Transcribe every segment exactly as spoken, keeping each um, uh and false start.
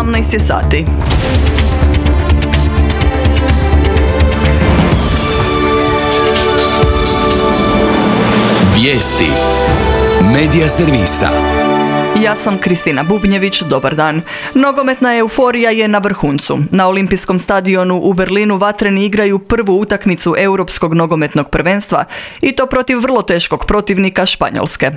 sedamnaest je sati. Vijesti Medija servisa. Ja sam Kristina Bubnjević, dobar dan. Nogometna euforija je na vrhuncu. Na olimpijskom stadionu u Berlinu vatreni igraju prvu utakmicu Europskog nogometnog prvenstva i to protiv vrlo teškog protivnika Španjolske.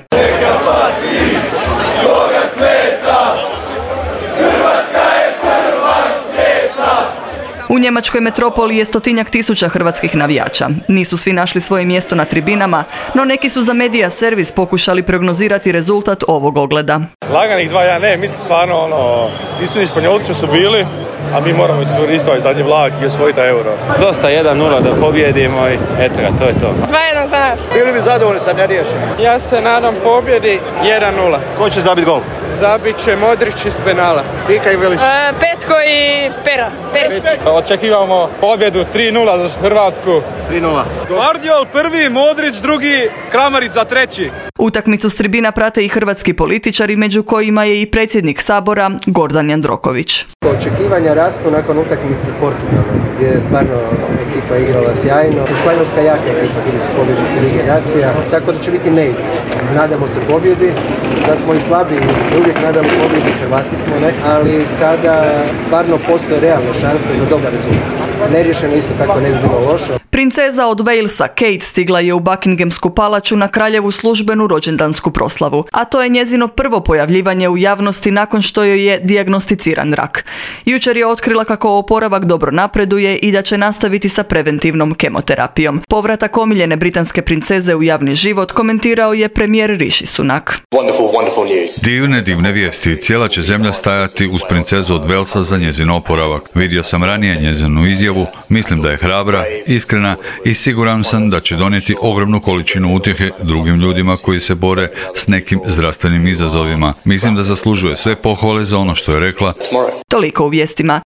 U njemačkoj metropoli je stotinjak tisuća hrvatskih navijača. Nisu svi našli svoje mjesto na tribinama, no neki su za Medija servis pokušali prognozirati rezultat ovog ogleda. Laganih dva jedan, ne, mislim stvarno, ono, nisu ni Španjolci su bili, a mi moramo iskoristiti ovaj zadnji vlak i osvojiti euro. Dosta jedan nula da pobjedimo i eto ga, to je to. dva jedan za nas. Bili bi zadovoljni sa nerješenim. Ja se nadam pobjedi jedan nula. Ko će zabiti gol? Zabit će Modrić iz penala. Tika i Velić. E, Petko i Pera. Perić. Očekivamo pobjedu tri nula za Hrvatsku. tri nula. Guardiol prvi, Modrić drugi, Kramarić za treći. Utakmicu s tribina prate i hrvatski političari, među kojima je i predsjednik Sabora Gordan Jandroković. Očekivanja rastu nakon utakmice s Portugalom, gdje je stvarno ekipa igrala sjajno. Španjolska jaka ekipa, bili su pobjednici Lige nacija, tako da će biti neizvjesno. Nadamo se pobjedi, da smo i slabiji, se uvijek nadamo pobjedi, Hrvati smo, ne? Ali sada stvarno postoje realne šanse za dobar rezultat. Neriješeno isto tako ne bi bilo loše. Princeza od Walesa Kate stigla je u Buckinghamsku palaču na kraljevu službenu rođendansku proslavu, a to je njezino prvo pojavljivanje u javnosti nakon što joj je dijagnosticiran rak. Jučer je otkrila kako oporavak dobro napreduje i da će nastaviti sa preventivnom kemoterapijom. Povratak omiljene britanske princeze u javni život komentirao je premijer Rishi Sunak. Wonderful, wonderful news. Divne, divne vijesti. Cijela će zemlja stajati uz princezu od Walesa za njezin oporavak. Vidio sam ranije njezinu izjavu, mislim da je hrabra, iskrena i siguran sam da će donijeti ogromnu količinu utjehe drugim ljudima koji se bore s nekim zdravstvenim izazovima. Mislim da zaslužuje sve pohvale za ono što je rekla. Toliko u vijestima.